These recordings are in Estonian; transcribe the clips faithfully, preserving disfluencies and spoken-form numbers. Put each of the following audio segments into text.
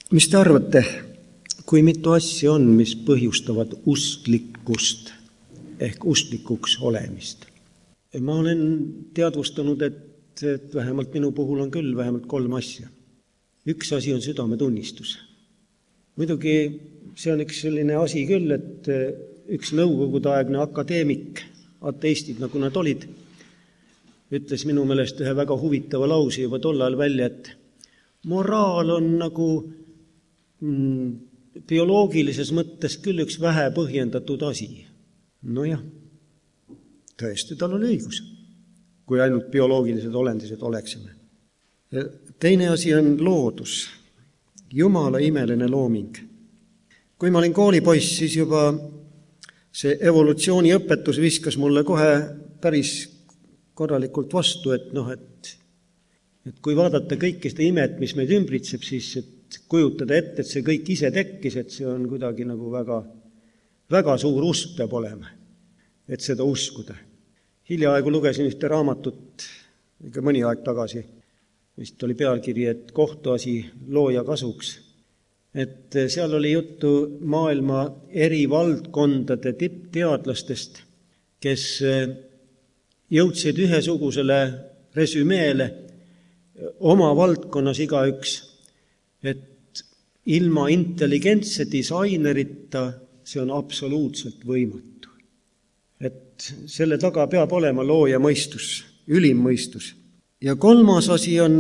Mis te arvate, kui mitu asja on, mis põhjustavad usklikkust ehk usklikuks olemist? Ma olen teadvustanud, et, et vähemalt minu puhul on küll vähemalt kolm asja. Üks asi on südametunnistus. Muidugi see on üks selline asi küll, et üks nõukogudeaegne akadeemik, ateistid nagu nad olid, ütles minu meelest ühe väga huvitava lause juba tollal välja, et moraal on nagu mm, bioloogilises mõttes küll üks vähe põhjendatud asi. No jah, tõesti tal oli õigus, kui ainult bioloogilised olendised oleksime. Teine asi on loodus, Jumala imeline looming. Kui ma olin koolipoiss, siis juba see evolutsiooniõpetus viskas mulle kohe päris korralikult vastu, et noh, et, et kui vaadata kõike seda imet, mis meid ümbritseb, siis et kujutada ette, et see kõik ise tekkis, et see on kuidagi nagu väga, väga suur usk peab olema, et seda uskuda. Hiljaaegu lugesin ühte raamatut, ikka mõni aeg tagasi, vist oli pealkiri, et kohtuasi looja kasuks. Et seal oli juttu maailma eri valdkondade tippteadlastest, kes jõudsid ühesugusele resümeele oma valdkonnas igaüks, et ilma intelligentse disainerita see on absoluutselt võimatu. Et selle taga peab olema looja mõistus, ülim mõistus. Ja kolmas asi on,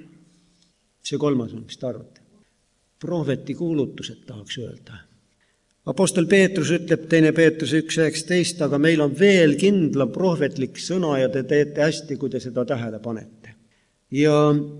see kolmas on, mis te arvate? Prohveti kuulutused tahaks öelda. Apostel Peetrus ütleb teine Peetrus üks üheksateist, aga meil on veel kindlam prohvetlik sõna ja te teete hästi, kui te seda tähele panete. Ja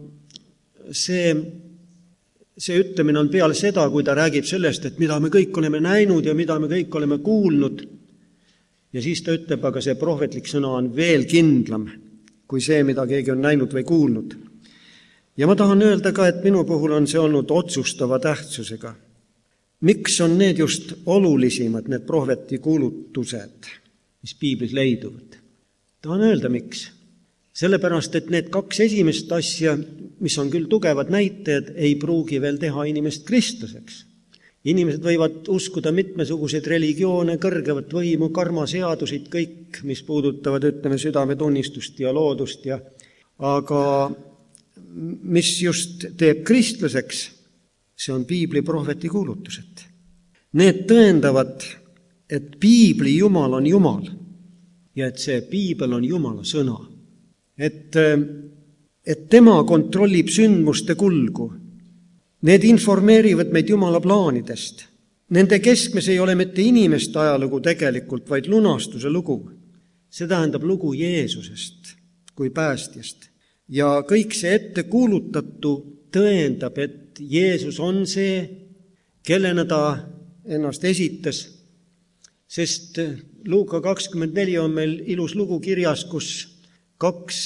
see, see ütlemine on peale seda, kui ta räägib sellest, et mida me kõik oleme näinud ja mida me kõik oleme kuulnud. Ja siis ta ütleb, aga see prohvetlik sõna on veel kindlam kui see, mida keegi on näinud või kuulnud. Ja ma tahan öelda ka, et minu puhul on see olnud otsustava tähtsusega. Miks on need just olulisimad, need prohveti kuulutused, mis piiblis leiduvad? Tahan öelda, miks. Sellepärast, et need kaks esimest asja, mis on küll tugevad näitajad, ei pruugi veel teha inimest kristlaseks. Inimesed võivad uskuda mitmesuguseid religioone, kõrgevat võimu, karmaseadusid, kõik, mis puudutavad, ütleme, südametunnistust ja loodust. Ja, aga mis just teeb kristlaseks, see on piibli prohveti kuulutused. Need tõendavad, et piibli Jumal on Jumal ja et see piibel on Jumala sõna. Et, et tema kontrollib sündmuste kulgu. Need informeerivad meid Jumala plaanidest. Nende keskmes ei ole mitte inimeste ajalugu tegelikult, vaid lunastuse lugu. See tähendab lugu Jeesusest kui päästjast. Ja kõik see ette kuulutatu tõendab, et Jeesus on see, kellena ta ennast esitas. Sest Luuka kakskümmend neli on meil ilus lugu kirjas, kus kaks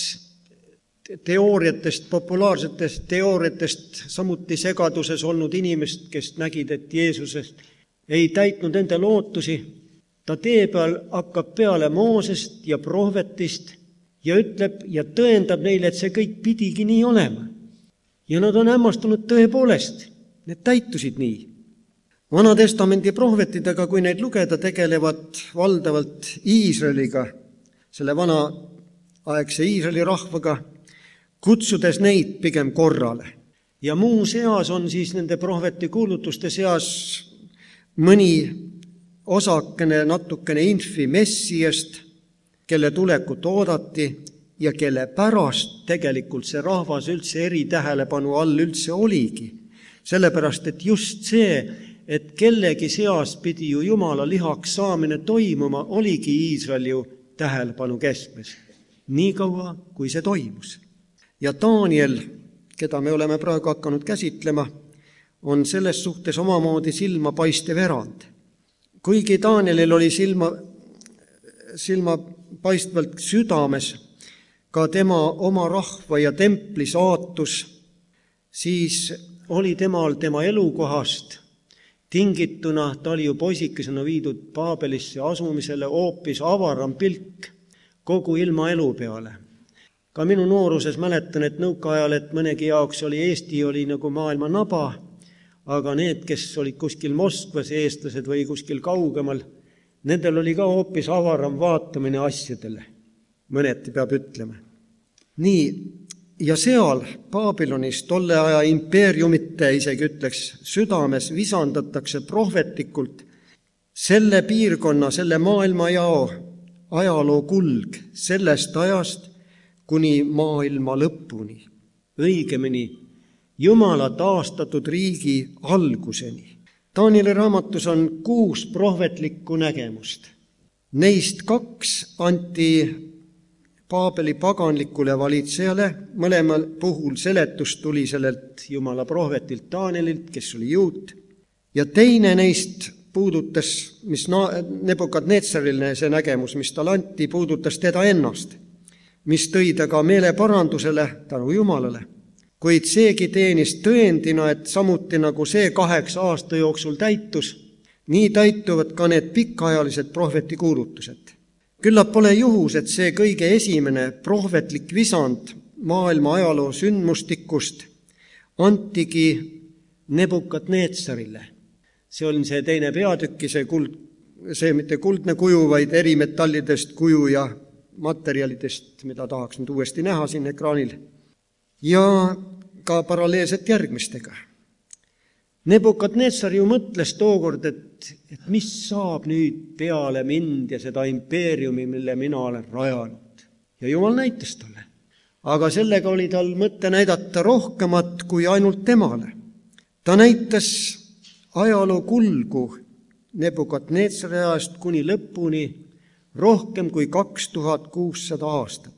teooriatest, populaarsetest teooriatest, samuti segaduses olnud inimest, kes nägid, et Jeesusest ei täitnud enda lootusi. Ta tee peal hakkab peale Moosest ja prohvetist ja ütleb ja tõendab neile, et see kõik pidigi nii olema. Ja nad on hämmastunud tõepoolest. Need täitusid nii. Vanatestamendi prohvetidega, kui neid lugeda, tegelevad valdavalt Iisraeliga, selle vanaaegse Iisraeli rahvaga, kutsudes neid pigem korrale. Ja muu seas on siis nende prohveti kuulutuste seas mõni osakene, natukene infi Messiast, kelle tulekut oodati ja kelle pärast tegelikult see rahvas üldse eritähelepanu all üldse oligi. Sellepärast, et just see, et kellegi seas pidi ju Jumala lihaks saamine toimuma, oligi Iisrael ju tähelepanu keskmes. Nii kaua, kui see toimus. Ja Daniel, keda me oleme praegu hakanud käsitlema, on selles suhtes omamoodi silma paistev erand. Kuigi Danielil oli silma, silma paistvalt südames ka tema oma rahva ja templi saatus, siis oli temal tema elukohast tingituna, ta oli ju poisikesena viidud Paabelisse asumisele hoopis avaram pilk kogu ilma elu peale. Ka minu nooruses mäletan, et nõukaajal, et mõnegi jaoks oli Eesti oli nagu maailma naba, aga need, kes olid kuskil Moskvas, eestlased või kuskil kaugemal, nendel oli ka hoopis avaram vaatamine asjadele. Mõneti peab ütlema. Nii, ja seal Baabilonis tolle aja impeeriumite, isegi ütleks, südames visandatakse prohvetlikult selle piirkonna, selle maailmajao ajaloo kulg sellest ajast kuni maailma lõpuni. Õigemini Jumala taastatud riigi alguseni. Danieli raamatus on kuus prohvetlikku nägemust. Neist kaks anti Paabeli paganlikule valitsejale, mõlemal puhul seletus tuli sellelt Jumala prohvetilt Danielilt, kes oli juut, ja teine neist puudutas, mis Nebukadnetsarile see nägemus, mis tal anti, puudutas teda ennast, mis tõi ta ka meeleparandusele tänu Jumalale. Kuid seegi teenis tõendina, et samuti nagu see kaheksa aasta jooksul täitus, nii täituvad ka need pikaajalised prohveti kuulutused. Küllap pole juhus, et see kõige esimene prohvetlik visand maailma ajaloo sündmustikust antigi Nebukadnetsarile. See on see teine peatükki, see, kuld, see mitte kuldne kuju, vaid erimetallidest kuju ja materjalidest, mida tahaks nüüd uuesti näha siin ekraanil. Ja ka paralleelselt järgmistega. Nebukadnetsar ju mõtles tookord, et, et mis saab nüüd peale mind ja seda impeeriumi, mille mina olen rajanud. Ja Jumal näitas talle. Aga sellega oli tal mõte näidata rohkemat kui ainult temale. Ta näitas ajaloo kulgu Nebukadnetsari ajast kuni lõpuni rohkem kui kaks tuhat kuussada aastat.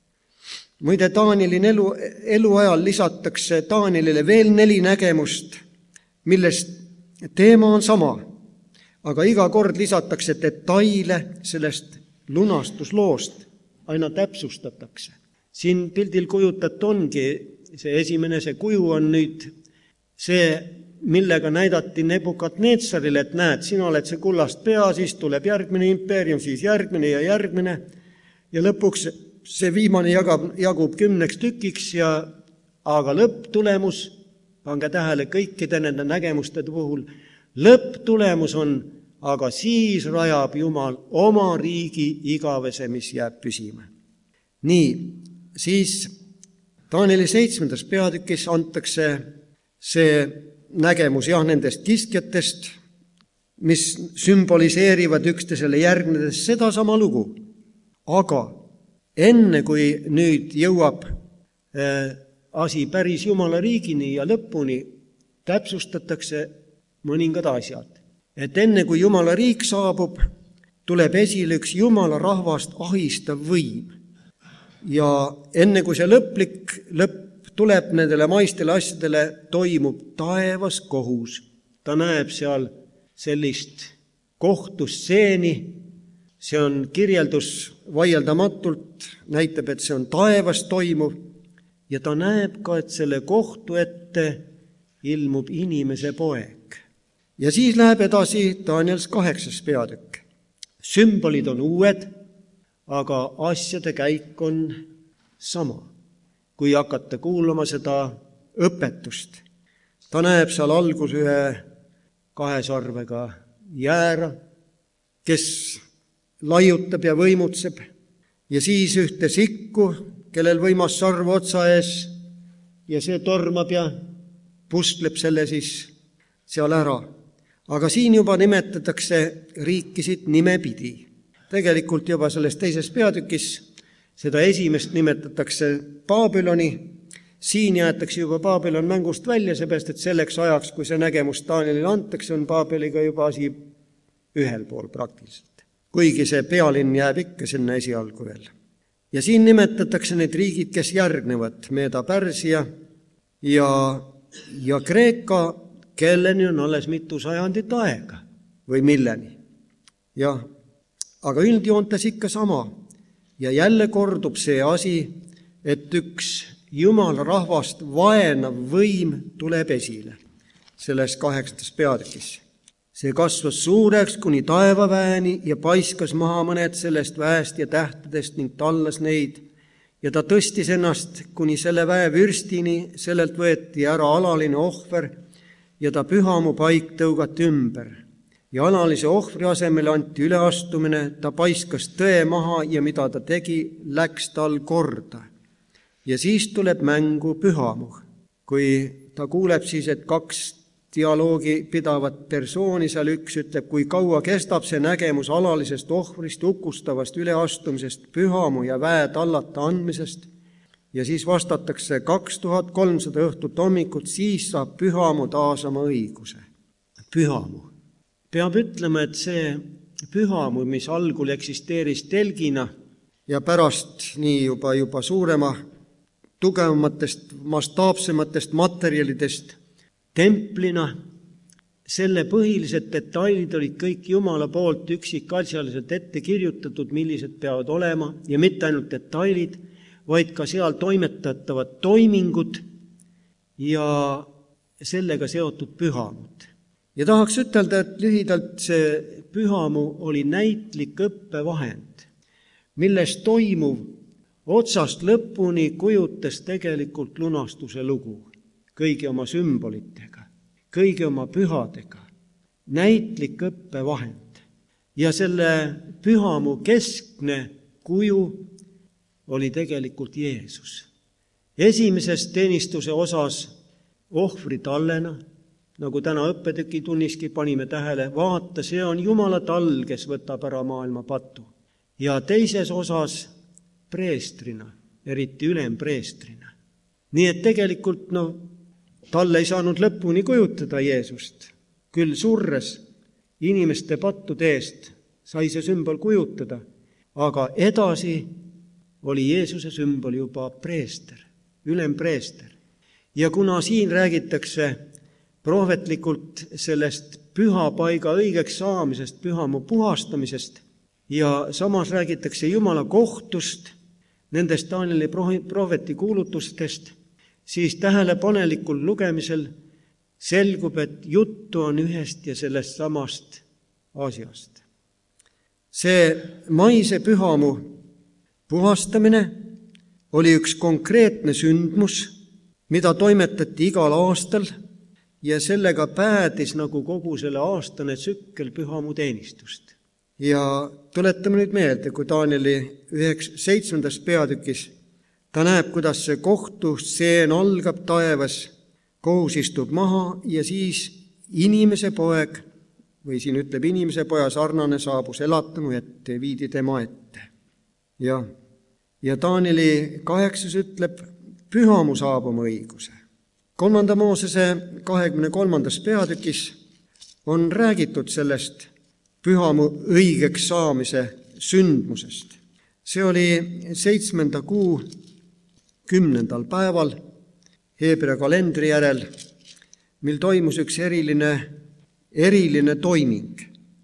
Muide, Danieli elu, eluajal lisatakse Danielile veel neli nägemust, millest teema on sama, aga iga kord lisatakse detaile sellest lunastusloost, aina täpsustatakse. Siin pildil kujutat ongi see esimene, see kuju on nüüd see, millega näidati Nebukadnetsarile, et näed, sina oled see kullast pea, siis tuleb järgmine impeerium, siis järgmine ja järgmine ja lõpuks see viimane jagab, jagub kümneks tükiks ja aga lõpptulemus, pange tähele kõikide nende nägemuste puhul, lõpptulemus on, aga siis rajab Jumal oma riigi igavese, mis jääb püsima. Nii, siis Danieli seitsmendas peatükis antakse see nägemus jah nendest kiskjatest, mis sümboliseerivad üksteisele järgnedes seda sama lugu. Aga enne kui nüüd jõuab äh, asi päris Jumala riigini ja lõpuni, täpsustatakse mõningad asjad. Et enne kui Jumala riik saabub, tuleb esile üks Jumala rahvast ahistav võim. Ja enne kui see lõplik lõpp tuleb nendele maistele asjadele, toimub taevas kohus. Ta näeb seal sellist kohtusseeni, see on kirjeldus vaieldamatult, näitab, et see on taevas toimuv ja ta näeb ka, et selle kohtu ette ilmub inimese poeg. Ja siis läheb edasi Daniels kaheksas peatükk. Sümbolid on uued, aga asjade käik on sama. Kui hakata kuulama seda õpetust. Ta näeb seal algus ühe kahe sarvega jäära, kes laiutab ja võimutseb, ja siis ühte sikku, kellel võimas sarv otsa ees, ja see tormab ja pustleb selle siis seal ära. Aga siin juba nimetatakse riikisid nimepidi. Tegelikult juba selles teises peatükis seda esimest nimetatakse Baabiloni, siin jäetakse juba Baabilon mängust välja, seepärast, et selleks ajaks, kui see nägemus Danielile antakse, on Baabeliga juba asi ühel pool praktiliselt. Kuigi see pealinn jääb ikka sinna esialgu veel. Ja siin nimetatakse need riigid, kes järgnevad, Meeda Pärsia ja, ja Kreeka, kelleni on alles mitu sajandit aega või milleni. Jah, aga üldjoontes ikka sama. Ja jälle kordub see asi, et üks Jumala rahvast vaenav võim tuleb esile selles kaheksandas peatükis. See kasvas suureks kuni taevaväeni ja paiskas maha mõned sellest väest ja tähtedest ning tallas neid ja ta tõstis ennast kuni selle väe vürstini, sellelt võeti ära alaline ohver ja ta pühamu paik tõugati ümber. Ja alalise ohvri asemele anti üleastumine, ta paiskas tõe maha ja mida ta tegi, läks tal korda. Ja siis tuleb mängu pühamu, kui ta kuuleb siis, et kaks dialoogi pidavat persooni, seal üks ütleb, kui kaua kestab see nägemus alalisest ohvrist, ukustavast üleastumisest, pühamu ja väe tallata andmisest, ja siis vastatakse kaks tuhat kolmsada õhtut hommikut, siis saab pühamu taas oma õiguse. Pühamu. Peab ütlema, et see pühamu, mis algul eksisteeris telgina ja pärast nii juba, juba suurema, tugevamatest, mastaapsematest materjalidest templina, selle põhilised detailid olid kõik Jumala poolt üksikasjaliselt ette kirjutatud, millised peavad olema, ja mitte ainult detailid, vaid ka seal toimetatavad toimingud ja sellega seotud pühamud. Ja tahaks ütelda, et lühidalt see pühamu oli näitlik õppevahend, milles toimuv otsast lõpuni kujutas tegelikult lunastuse lugu, kõigi oma sümbolitega, kõigi oma pühadega, näitlik õppevahend. Ja selle pühamu keskne kuju oli tegelikult Jeesus. Esimeses teenistuse osas ohvri tallena, nagu täna õppetüki tunniski panime tähele, vaata, see on Jumala tall, kes võtab ära maailma patu. Ja teises osas preestrina, eriti ülempreestrina. Nii et tegelikult, no, talle ei saanud lõpuni kujutada Jeesust. Küll surres inimeste pattude eest sai see sümbol kujutada, aga edasi oli Jeesuse sümbol juba preester, ülempreester. Ja kuna siin räägitakse prohvetlikult sellest pühapaiga õigeks saamisest, pühamu puhastamisest ja samas räägitakse Jumala kohtust, nendest Danieli prohveti kuulutustest, siis tähelepanelikul lugemisel selgub, et juttu on ühest ja sellest samast asjast. See maise pühamu puhastamine oli üks konkreetne sündmus, mida toimetati igal aastal ja sellega päädis nagu kogu selle aastane tsükkel pühamu teenistust. Ja tuletame nüüd meelde, kui Danieli üheks, seitsmendas peatükis ta näeb, kuidas see kohtustseen algab taevas, kohus istub maha ja siis inimese poeg, või siin ütleb inimese poja sarnane, saabus elatanu ette, viidi tema ette. Ja, ja Danieli kaheksas ütleb, pühamu saab oma õiguse. Kolmanda Moosese kahekümne kolmandas peatükis on räägitud sellest pühamu õigeks saamise sündmusest. See oli seitsmenda kuu kümnendal päeval Heebrea kalendri järel, mil toimus üks eriline, eriline toiming.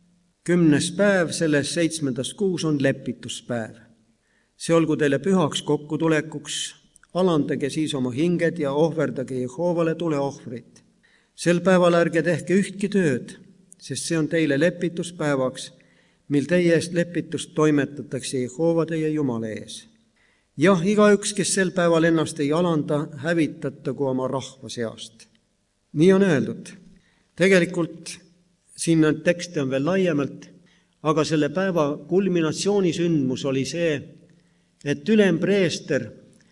Kümnes päev selles seitsmendas kuus on lepituspäev. See olgu teile pühaks kokkutulekuks, alandage siis oma hinged ja ohverdage Jehoovale tuleohvrit. Sel päeval ärge tehke ühtki tööd, sest see on teile lepituspäevaks, mil teie eest lepitust toimetatakse Jehova teie Jumala ees. Jah, igaüks, kes sel päeval ennast ei alanda, hävitatagu oma rahva seast. Nii on öeldud. Tegelikult siin on tekste on veel laiemalt, aga selle päeva kulminatsioonisündmus oli see, et ülempreester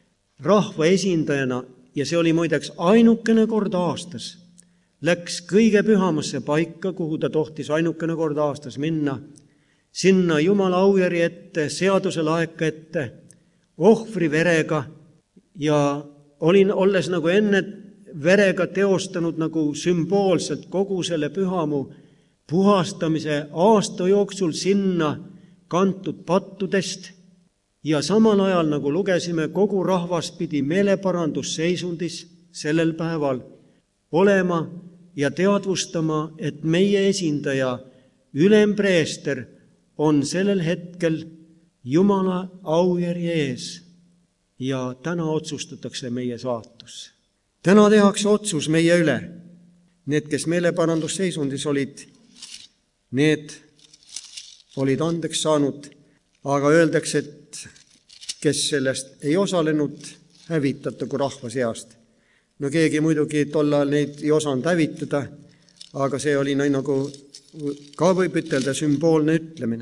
rahva esindajana, ja see oli muideks ainukene kord aastas, läks kõige pühamasse paika, kuhu ta tohtis ainukene kord aastas minna, sinna Jumala aujärje ette, seaduse laeka ette, ohvri verega ja olin, olles nagu enne verega teostanud nagu sümboolselt kogu selle pühamu puhastamise aasta jooksul sinna kantud pattudest ja samal ajal, nagu lugesime, kogu rahvas pidi meeleparandusseisundis sellel päeval olema ja teadvustama, et meie esindaja, ülempreester, on sellel hetkel Jumala aujärje ees ja täna otsustatakse meie saatus. Täna tehakse otsus meie üle. Need, kes meeleparandusseisundis olid, need olid andeks saanud, aga öeldakse, et kes sellest ei osalenud, hävitatagu rahva seast. No keegi muidugi tollal neid ei osanud hävitada, aga see oli nagu ka võib ütelda sümboolne ütlemine.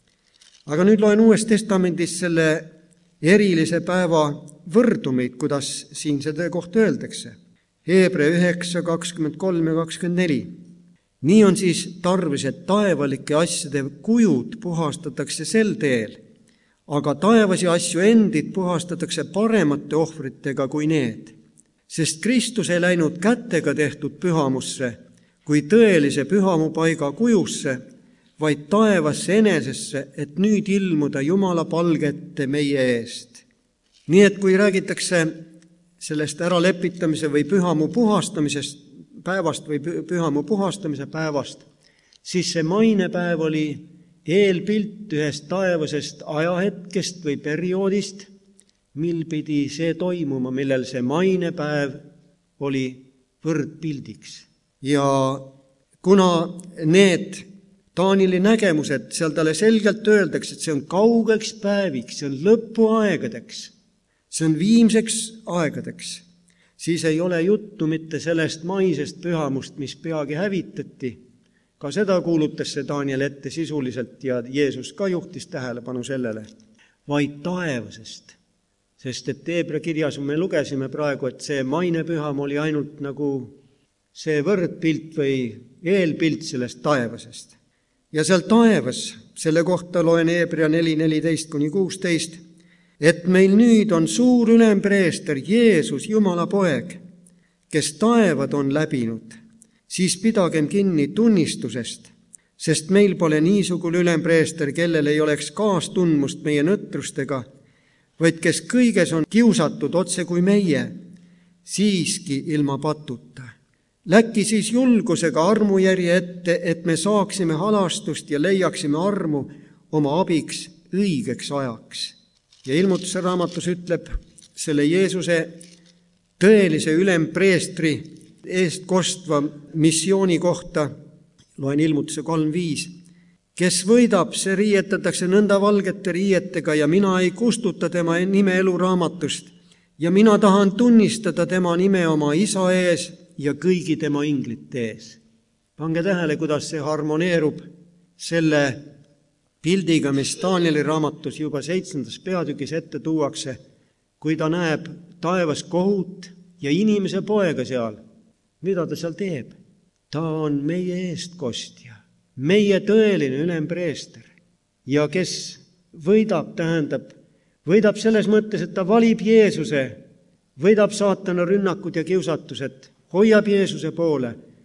Aga nüüd loen Uues Testamendis selle erilise päeva võrdumeid, kuidas siin seda kohta öeldakse. Heebrea üheksa, kakskümmend kolm ja kakskümmend neli. Nii on siis tarvis, et taevalike asjade kujud puhastatakse sel teel, aga taevasi asju endid puhastatakse paremate ohvritega kui need, sest Kristus ei läinud kätega tehtud pühamusse, kui tõelise pühamupaiga kujusse, vaid taevasse enesesse, et nüüd ilmuda Jumala palgete meie eest. Nii et kui räägitakse sellest äralepitamise või pühamu puhastamisest päevast või pühamu puhastamise päevast, siis see mainepäev oli eelpilt ühest taevasest ajahetkest või perioodist, mil pidi see toimuma, millel see mainepäev oli võrdpildiks. Ja kuna need Taanili nägemused, seal talle selgelt öeldakse, et see on kaugeks päeviks, see on lõpuaegadeks, see on viimseks aegadeks, siis ei ole juttu mitte sellest maisest pühamust, mis peagi hävitati. Ka seda kuulutas see Taaniel ette sisuliselt ja Jeesus ka juhtis tähelepanu sellele, vaid taevasest. Sest et Heebrea kirjas me lugesime praegu, et see mainepüham oli ainult nagu see võrdpilt või eelpilt sellest taevasest. Ja seal taevas, selle kohta loen Heebrea neli, neliteist kuni kuusteist, et meil nüüd on suur ülempreester Jeesus, Jumala poeg, kes taevad on läbinud, siis pidagem kinni tunnistusest, sest meil pole niisugune ülempreester, kellel ei oleks kaastundmust meie nõtrustega, vaid kes kõiges on kiusatud otse kui meie, siiski ilma patuta. Läki siis julgusega armujärje ette, et me saaksime halastust ja leiaksime armu oma abiks õigeks ajaks. Ja Ilmutuse raamatus ütleb selle Jeesuse tõelise ülempreestri eest kostva missiooni kohta, loen Ilmutuse kolm viis, kes võidab, see riietatakse nõnda valgete riietega ja mina ei kustuta tema nime eluraamatust ja mina tahan tunnistada tema nime oma isa ees ja kõigi tema inglite ees. Pange tähele, kuidas see harmoneerub selle pildiga, mis Taanieli raamatus juba seitsmendas peatükis ette tuuakse, kui ta näeb taevas kohut ja inimese poega seal. Mida ta seal teeb? Ta on meie eestkostja, meie tõeline ülempreester. Ja kes võidab, tähendab, võidab selles mõttes, et ta valib Jeesuse, võidab saatana rünnakud ja kiusatused, hoiab Jeesuse poole.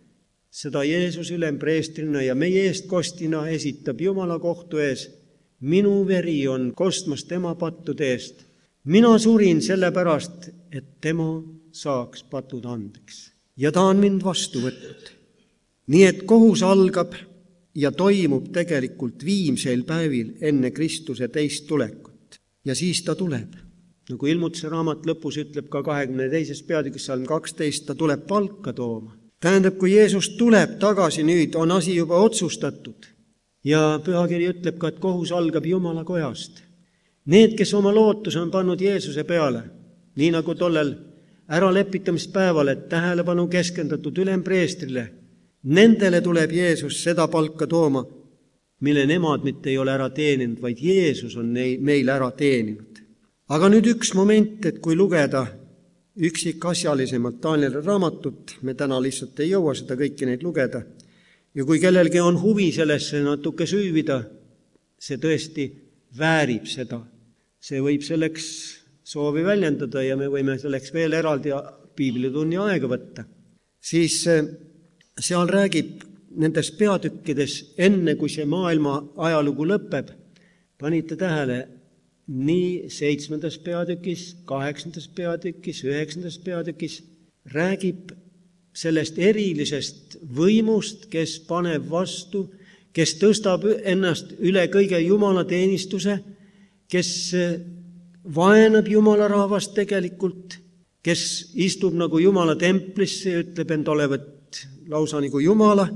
Seda Jeesus ülempreestrina ja meie eestkostina esitab Jumala kohtu ees. Minu veri on kostmas tema pattude eest. Mina surin sellepärast, et tema saaks patud andeks. Ja ta on mind vastu võtnud. Nii et kohus algab ja toimub tegelikult viimsel päevil enne Kristuse teist tulekut. Ja siis ta tuleb. Nagu Ilmutuse raamat lõpus ütleb ka kahekümne teises peatükis salm kaksteist, ta tuleb palka tooma. Tähendab, kui Jeesus tuleb tagasi nüüd, on asi juba otsustatud. Ja pühakiri ütleb ka, et kohus algab Jumala kojast. Need, kes oma lootuse on pannud Jeesuse peale, nii nagu tollel äralepitamispäeval, et tähelepanu keskendatud ülempreestrile, nendele tuleb Jeesus seda palka tooma, mille nemad mitte ei ole ära teeninud, vaid Jeesus on meil ära teeninud. Aga nüüd üks moment, et kui lugeda üksikasjalisemalt Taanieli raamatut, me täna lihtsalt ei jõua seda kõiki neid lugeda, ja kui kellelgi on huvi sellesse natuke süüvida, see tõesti väärib seda. See võib selleks soovi väljendada ja me võime selleks veel eraldi piiblitunni aega võtta. Siis seal räägib nendes peatükkides, enne kui see maailma ajalugu lõpeb, panite tähele, nii seitsmendas peatükis, kaheksandas peatükis, üheksandas peatükis räägib sellest erilisest võimust, kes paneb vastu, kes tõstab ennast üle kõige Jumala teenistuse, kes vaenab Jumala rahvast tegelikult, kes istub nagu Jumala templisse ja ütleb end olevat lausa nagu Jumala,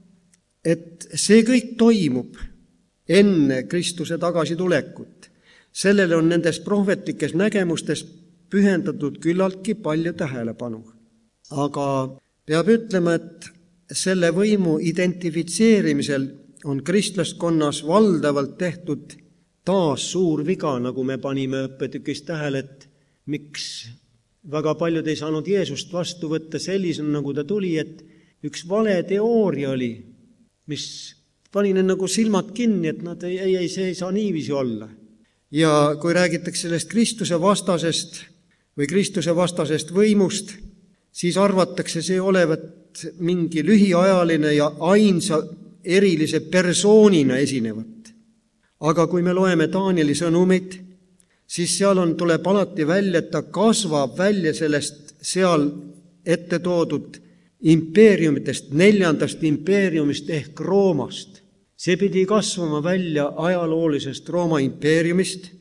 et see kõik toimub enne Kristuse tagasitulekut. Sellele on nendes prohvetlikes nägemustes pühendatud küllaltki palju tähelepanu. aga peab ütlema, et selle võimu identifitseerimisel on kristlaskonnas valdavalt tehtud taas suur viga, nagu me panime õppetükis tähele, et miks väga paljud ei saanud Jeesust vastu võtta sellisena, nagu ta tuli, et üks vale teooria oli, mis pani need nagu silmad kinni, et nad ei, ei, ei, see ei saa niiviisi olla. Ja kui räägitakse sellest Kristuse vastasest või Kristuse vastasest võimust, siis arvatakse see olevat mingi lühiajaline ja ainsa erilise persoonina esinevat. Aga kui me loeme Danieli sõnumid, siis seal on, tuleb alati välja, et ta kasvab välja sellest seal ette toodud impeeriumitest, neljandast impeeriumist ehk Roomast. See pidi kasvama välja ajaloolisest Rooma impeeriumist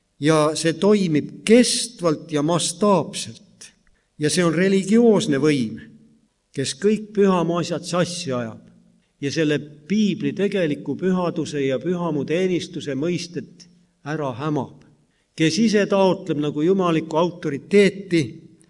ja see toimib kestvalt ja mastaapselt. Ja see on religioosne võim, kes kõik pühamaa asjad sassi ajab ja selle piibli tegeliku pühaduse ja pühamu teenistuse mõistet ära hämab, kes ise taotleb nagu jumalikku autoriteeti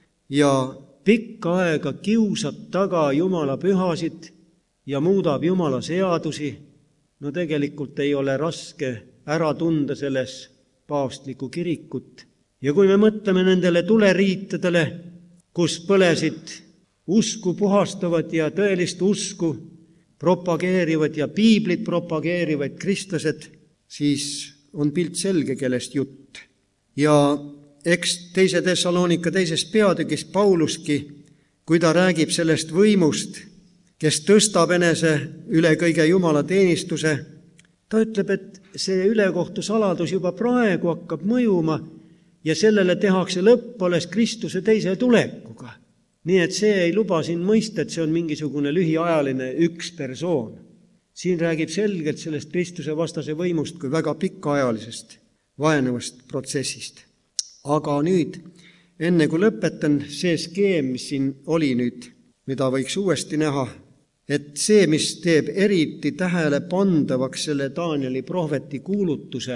ja pikka aega kiusab taga Jumala pühasid ja muudab Jumala seadusi. No tegelikult ei ole raske ära tunda selles paavstlikku kirikut. Ja kui me mõtleme nendele tuleriitadele, kus põlesid usku puhastavad ja tõelist usku propageerivad ja piiblit propageerivad kristlased, siis on pilt selge, kellest jutt. Ja eks teise Thessalonika teises peatükis Pauluski, kui ta räägib sellest võimust, kes tõstab enese üle kõige Jumala teenistuse, ta ütleb, et see ülekohtu saladus juba praegu hakkab mõjuma ja sellele tehakse lõpp alles Kristuse teise tulekuga. Nii et see ei luba siin mõista, et see on mingisugune lühiajaline üks persoon. Siin räägib selgelt sellest Kristuse vastase võimust kui väga pikaajalisest vaenavast protsessist. Aga nüüd, enne kui lõpetan, see skeem, mis siin oli nüüd, mida võiks uuesti näha, et see, mis teeb eriti tähele pandavaks selle Danieli prohveti kuulutuse,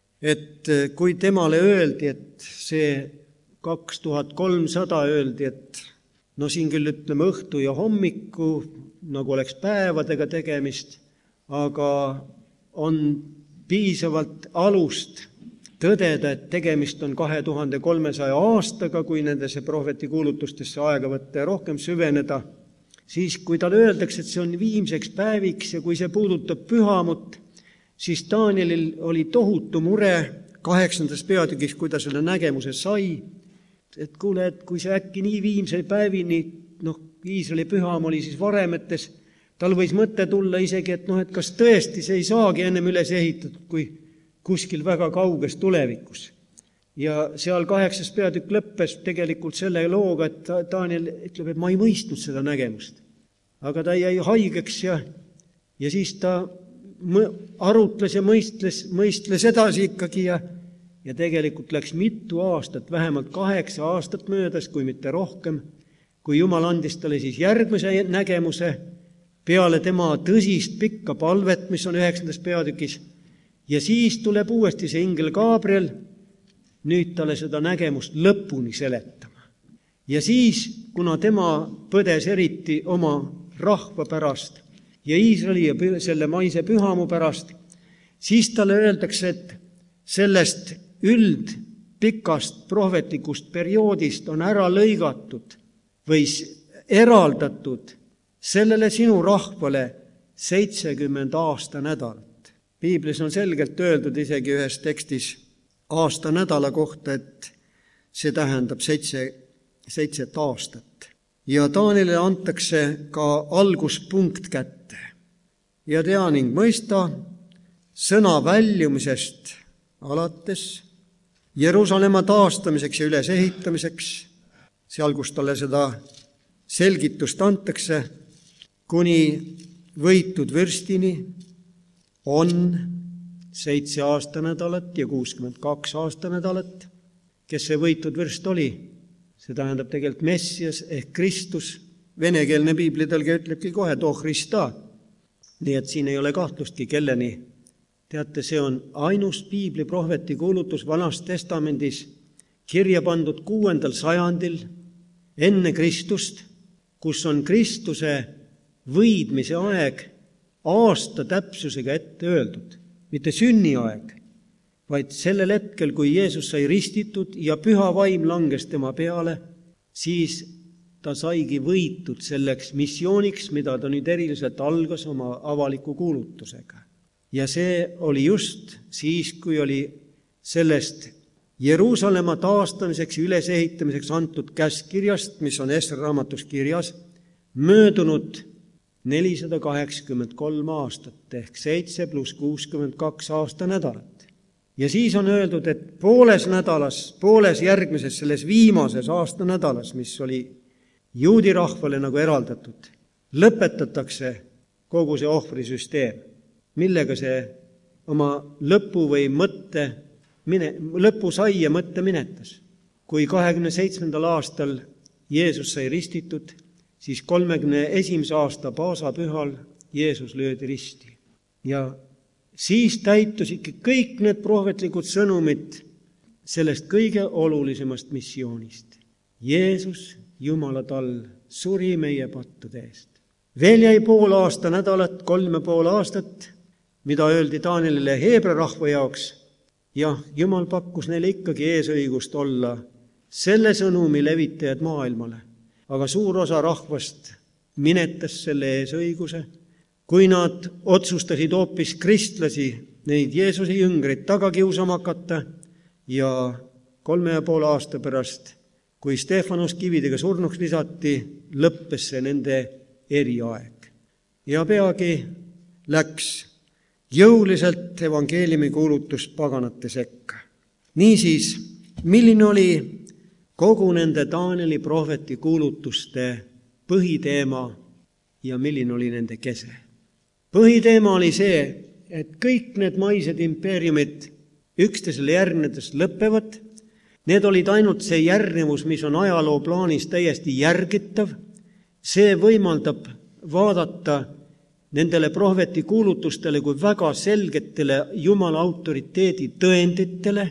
et kui temale öeldi, et see kaks tuhat kolmsada öeldi, et no siin küll ütleme õhtu ja hommiku, nagu oleks päevadega tegemist, aga on piisavalt alust tõdeda, et tegemist on kahe tuhande kolmesaja aastaga, kui nendesse prohveti kuulutustesse aega võtta ja rohkem süveneda, siis kui talle öeldakse, et see on viimseks päeviks ja kui see puudutab pühamut, siis Danielil oli tohutu mure kaheksandas peatükis, kui ta selle nägemuse sai, et kuule, et kui see äkki nii viimse päevini, noh, Iisraeli püham oli siis varemetes, tal võis mõte tulla isegi, et noh, et kas tõesti see ei saagi ennem üles ehitatud, kui kuskil väga kauges tulevikus. Ja seal kaheksas peatükk lõppes tegelikult selle looga, et Daniel ütleb, et ma ei mõistnud seda nägemust. Aga ta jäi haigeks ja, ja siis ta arutles ja mõistles, mõistles edasi ikkagi ja, ja tegelikult läks mitu aastat, vähemalt kaheksa aastat möödas, kui mitte rohkem, kui Jumal andis talle siis järgmise nägemuse peale tema tõsist pikka palvet, mis on üheksandas peatükis, ja siis tuleb uuesti see ingel Gabriel nüüd talle seda nägemust lõpuni seletama. Ja siis, kuna tema põdes eriti oma rahva pärast ja Iisraeli ja selle maise pühamu pärast, siis talle öeldakse, et sellest üld pikast prohvetlikust perioodist on ära lõigatud või eraldatud sellele sinu rahvale seitsekümmend aasta nädalat. Piiblis on selgelt öeldud isegi ühes tekstis aasta nädala kohta, et see tähendab seitse, seitset aastat. Ja Danielile antakse ka alguspunkt kätte. Ja tea ning mõista sõna väljumisest alates Jeruusalemma taastamiseks ja ülesehitamiseks, seal, kus talle seda selgitust antakse, kuni võitud vürstini on seitse aastanädalat ja kuuskümmend kaks aastanädalat. Kes see võitud vürst oli? See tähendab tegelikult Messias ehk Kristus. Venekeelne piiblitõlge ütlebki kohe too Krista. Nii et siin ei ole kahtlustki kelleni. Teate, see on ainus piibli prohveti kuulutus Vanas testamendis kirja pandud kuuendal sajandil enne Kristust kus on Kristuse võidmise aeg aasta täpsusega ette öeldud. Mitte sünniaeg, vaid sellel hetkel, kui Jeesus sai ristitud ja püha vaim langes tema peale, siis ta saigi võitud selleks missiooniks, mida ta nüüd eriliselt algas oma avaliku kuulutusega. Ja see oli just siis, kui oli sellest Jeruusalemma taastamiseks ja ülesehitamiseks antud käskkirjast, mis on Esra raamatus kirjas, möödunud nelisada kaheksakümmend kolm aastat ehk seitse pluss kuuskümmend kaks aasta nädalat. Ja siis on öeldud, et pooles nädalas, pooles järgmises selles viimases aasta nädalas, mis oli juudi rahvale nagu eraldatud, lõpetatakse kogu see ohvrisüsteem, millega see oma lõpu või mõtte, mine, lõpu sai ja mõtte minetas. Kui kahekümne seitsmendal aastal Jeesus sai ristitud, siis kolmekümne esimese aasta paasapühal Jeesus löödi risti. Ja siis täitusidki kõik need prohvetlikud sõnumid sellest kõige olulisemast missioonist. Jeesus, Jumala tall, suri meie pattude eest. Veel jäi pool aasta nädalat, kolme pool aastat, mida öeldi Danielile heebra rahva jaoks. Ja Jumal pakkus neile ikkagi eesõigust olla selle sõnumi levitajad maailmale. Aga suur osa rahvast minetas selle eesõiguse, kui nad otsustasid hoopis kristlasi, neid Jeesuse jüngreid taga kiusama hakata ja kolme ja poole aasta pärast, kui Stefanus kividega surnuks lisati, lõppes see nende eriaeg. Ja peagi läks jõuliselt evangeeliumi kuulutus paganate sekka. Niisiis, milline oli kogu nende Danieli prohveti kuulutuste põhiteema ja milline oli nende kese? Põhiteema oli see, et kõik need maised impeeriumid üksteisele järgnedes lõppevad. Need olid ainult see järgnevus, mis on ajaloo plaanis täiesti järgitav. See võimaldab vaadata nendele prohveti kuulutustele kui väga selgetele Jumala autoriteedi tõenditele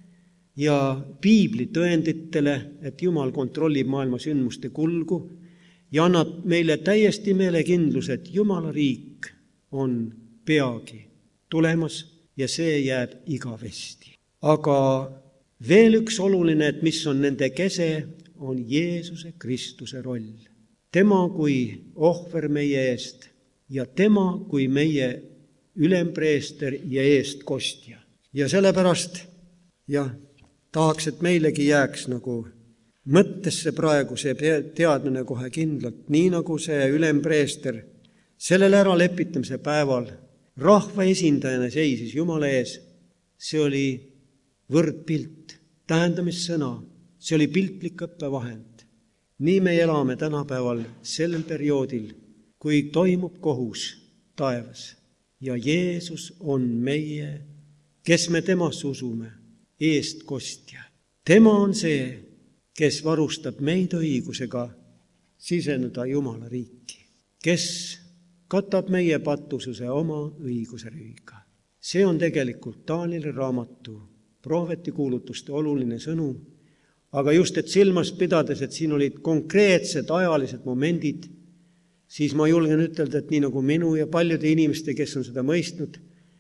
ja piibli tõenditele, et Jumal kontrollib maailma sündmuste kulgu ja annab meile täiesti meelekindluse, et Jumala riik on peagi tulemas ja see jääb igavesti. Aga veel üks oluline, et mis on nende kese, on Jeesuse Kristuse roll. Tema kui ohver meie eest ja tema kui meie ülempreester ja eestkostja. Ja sellepärast, jah, tahaks, et meilegi jääks nagu mõttesse praegu see teadmine kohe kindlalt, nii nagu see ülempreester sellel ära lepitamise päeval rahva esindajana seisis Jumala ees. See oli võrdpilt, tähendamissõna, see oli piltlik õppevahend. Nii me elame tänapäeval sellel perioodil, kui toimub kohus taevas ja Jeesus on meie, kes me temasse usume, eestkostja. Tema on see, kes varustab meid õigusega siseneda Jumala riiki, kes katab meie patususe oma õiguse rüüga. See on tegelikult Danieli raamatu prohveti kuulutuste oluline sõnum, aga just, et silmas pidades, et siin olid konkreetsed ajalised momendid, siis ma julgen ütelda, et nii nagu minu ja paljude inimeste, kes on seda mõistnud,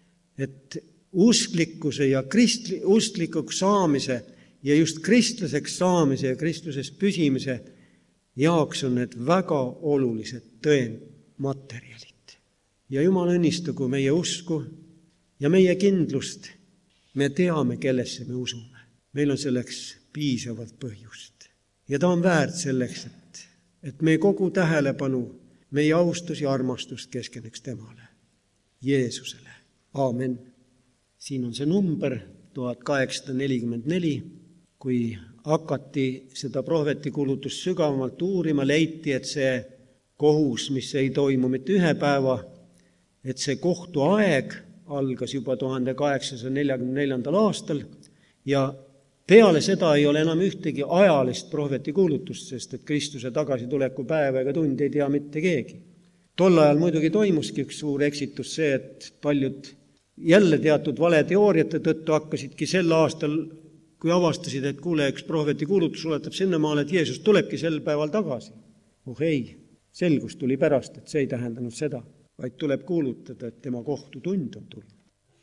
et usklikkuse ja kristli, usklikuks saamise ja just kristlaseks saamise ja kristluses püsimise jaoks on need väga olulised tõendmaterjalid. Ja Jumal õnnistagu meie usku ja meie kindlust. Me teame, kellesse me usume. Meil on selleks piisavalt põhjust. Ja ta on väärt selleks, et, et me kogu tähelepanu, meie austus ja armastus keskeneks temale, Jeesusele. Aamen. Siin on see number tuhat kaheksasada nelikümmend neli. Kui hakati seda prohveti kuulutust sügavamalt uurima, leiti, et see kohus, mis ei toimu mitte ühe päeva, et see kohtuaeg algas juba tuhande kaheksasaja neljakümne neljandal aastal ja peale seda ei ole enam ühtegi ajalist prohveti kuulutust, sest et Kristuse tagasituleku päeva ega tundi ei tea mitte keegi. Tol ajal muidugi toimuski üks suur eksitus see, et paljud jälle teatud valeteooriate tõttu hakkasidki sel aastal, kui avastasid, et kuule, üks prohveti kuulutus uletab sinnamaale, et Jeesus tulebki sel päeval tagasi. Oh ei, Selgus tuli pärast, et see ei tähendanud seda, vaid tuleb kuulutada, et tema kohtutund on tulnud.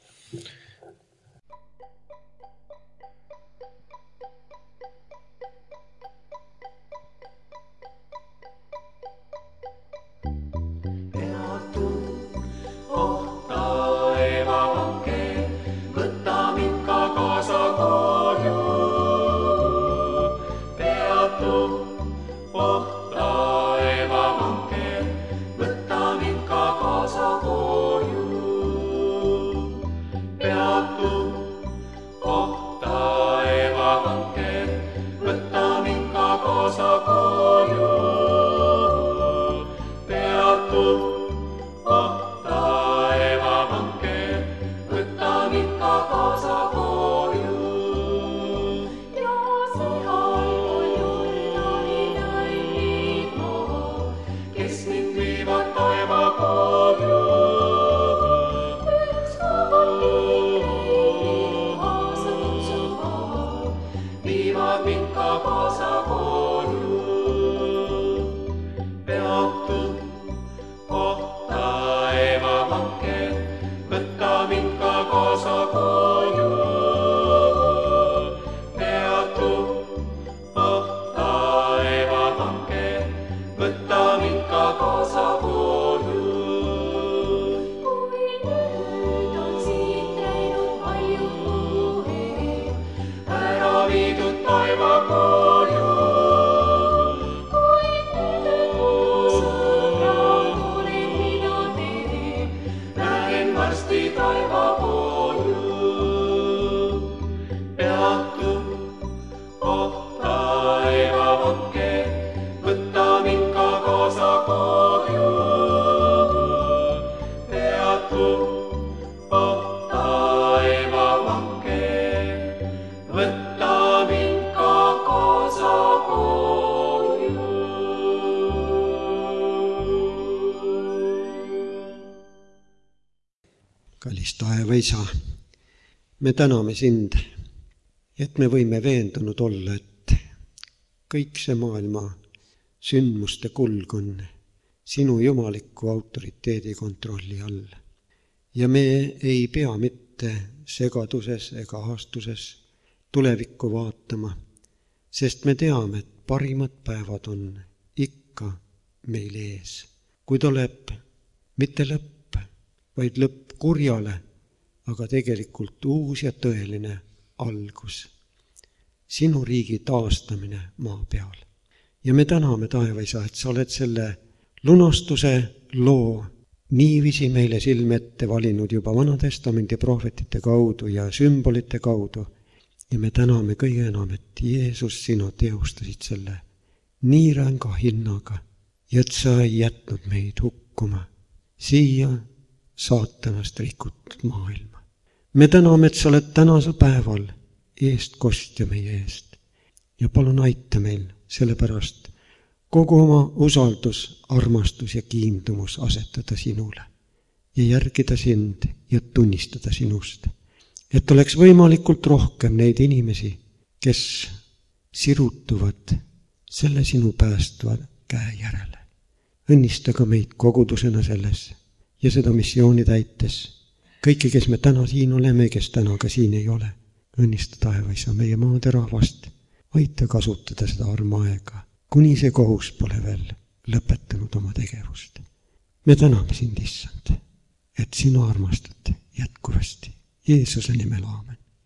Kallis taeva Isa, me täname sind, et me võime veendunud olla, et kõik see maailma sündmuste kulg on sinu jumaliku autoriteedi kontrolli all. Ja me ei pea mitte segaduses ega aastuses tulevikku vaatama, sest me teame, et parimad päevad on ikka meil ees. Kui tuleb mitte lõpp, vaid lõpp kurjale, aga tegelikult uus ja tõeline algus. Sinu riigi taastamine maa peal. Ja me täname, taeva Isa, et sa oled selle lunastuse loo niiviisi meile silme ette valinud juba Vanatestamendi prohvetite kaudu ja sümbolite kaudu. Ja me täname kõige enam, et Jeesus, sina teostasid selle nii ränga hinnaga ja et sa ei jätnud meid hukkuma siia saatanast rikutud maailma. Me täname, et sa oled tänasel päeval eest kostja meie eest ja palun aita meil sellepärast kogu oma usaldus, armastus ja kiindumus asetada sinule ja järgida sind ja tunnistada sinust, et oleks võimalikult rohkem neid inimesi, kes sirutuvad selle sinu päästva käe järele. Õnnista ka meid kogudusena selles ja seda missiooni täites. Kõiki, kes me täna siin oleme, kes täna ka siin ei ole. Õnnista taeva Isa meie maade rahvast. Aita kasutada seda armaaega, kuni see kohus pole veel lõpetanud oma tegevust. Me täname sind, Issand, et sinu armastad jätkuvasti. Jeesuse nimel aamen.